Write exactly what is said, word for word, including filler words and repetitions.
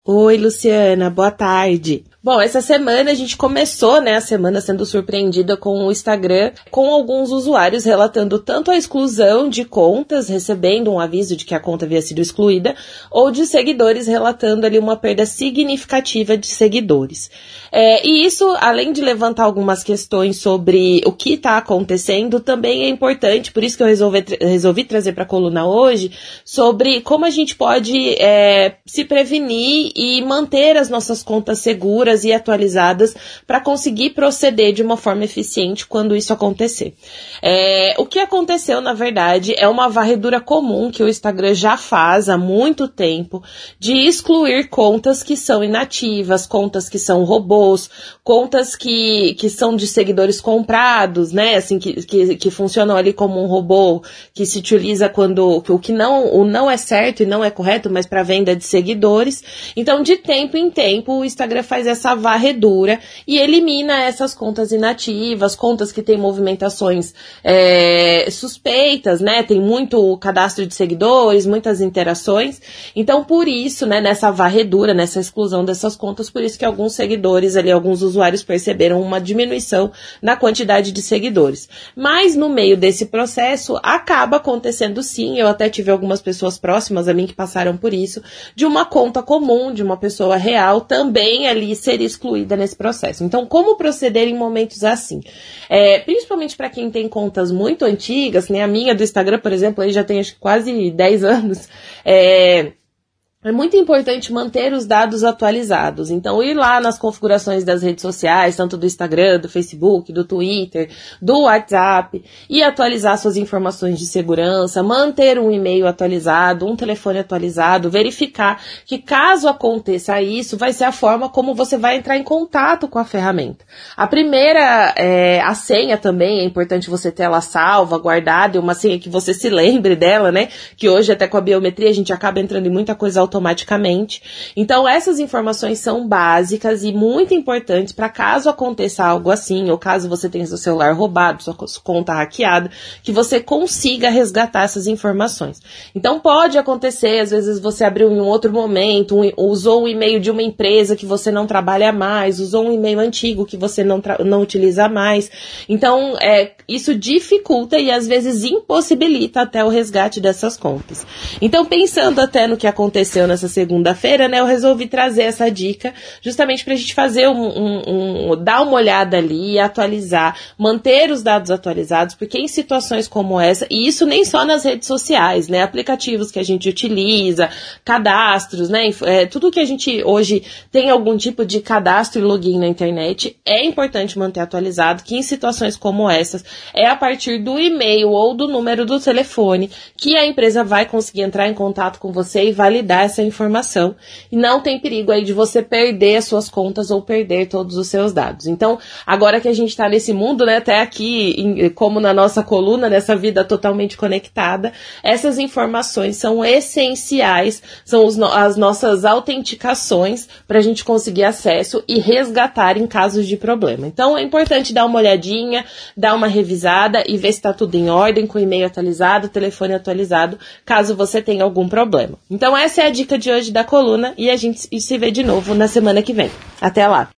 Oi, Luciana, boa tarde. Bom, essa semana a gente começou, né, a semana sendo surpreendida com o Instagram, com alguns usuários relatando tanto a exclusão de contas, recebendo um aviso de que a conta havia sido excluída, ou de seguidores relatando ali uma perda significativa de seguidores. É, e isso, além de levantar algumas questões sobre o que está acontecendo, também é importante, por isso que eu resolvi, resolvi trazer para a coluna hoje, sobre como a gente pode é, se prevenir e manter as nossas contas seguras e atualizadas para conseguir proceder de uma forma eficiente quando isso acontecer. É, o que aconteceu, na verdade, é uma varredura comum que o Instagram já faz há muito tempo de excluir contas que são inativas, contas que são robôs, contas que, que são de seguidores comprados, né, assim, que, que, que funcionam ali como um robô, que se utiliza quando o que não, o não é certo e não é correto, mas para venda de seguidores. Então, de tempo em tempo, o Instagram faz essa essa varredura e elimina essas contas inativas, contas que têm movimentações é, suspeitas, né, tem muito cadastro de seguidores, muitas interações, então por isso, né, nessa varredura, nessa exclusão dessas contas, por isso que alguns seguidores ali, alguns usuários perceberam uma diminuição na quantidade de seguidores. Mas no meio desse processo, acaba acontecendo sim, eu até tive algumas pessoas próximas a mim que passaram por isso, de uma conta comum, de uma pessoa real, também ali ser excluída nesse processo. Então, como proceder em momentos assim? É, principalmente para quem tem contas muito antigas, né? A minha do Instagram, por exemplo, aí já tem acho que quase dez anos, é... É muito importante manter os dados atualizados. Então, ir lá nas configurações das redes sociais, tanto do Instagram, do Facebook, do Twitter, do WhatsApp, e atualizar suas informações de segurança, manter um e-mail atualizado, um telefone atualizado, verificar que caso aconteça isso, vai ser a forma como você vai entrar em contato com a ferramenta. A primeira, é, a senha também, é importante você ter ela salva, guardada, e uma senha que você se lembre dela, né? Que hoje até com a biometria a gente acaba entrando em muita coisa automaticamente. Então, essas informações são básicas e muito importantes para caso aconteça algo assim, ou caso você tenha seu celular roubado, sua conta hackeada, que você consiga resgatar essas informações. Então, pode acontecer, às vezes você abriu em um outro momento, um, usou o e-mail de uma empresa que você não trabalha mais, usou um e-mail antigo que você não, não utiliza mais. Então, é, isso dificulta e às vezes impossibilita até o resgate dessas contas. Então, pensando até no que aconteceu nessa segunda-feira, né, eu resolvi trazer essa dica justamente pra gente fazer um, um, um, dar uma olhada ali, atualizar, manter os dados atualizados, porque em situações como essa, e isso nem só nas redes sociais, né, aplicativos que a gente utiliza, cadastros, né, é, tudo que a gente hoje tem algum tipo de cadastro e login na internet, é importante manter atualizado, que em situações como essas, é a partir do e-mail ou do número do telefone que a empresa vai conseguir entrar em contato com você e validar essa informação, e não tem perigo aí de você perder as suas contas ou perder todos os seus dados. Então, agora que a gente está nesse mundo, né, até aqui, em, como na nossa coluna, nessa vida totalmente conectada, essas informações são essenciais, são os, as nossas autenticações para a gente conseguir acesso e resgatar em casos de problema. Então, é importante dar uma olhadinha, dar uma revisada e ver se está tudo em ordem, com o e-mail atualizado, telefone atualizado, caso você tenha algum problema. Então, essa é a dica de hoje da coluna e a gente se vê de novo na semana que vem. Até lá!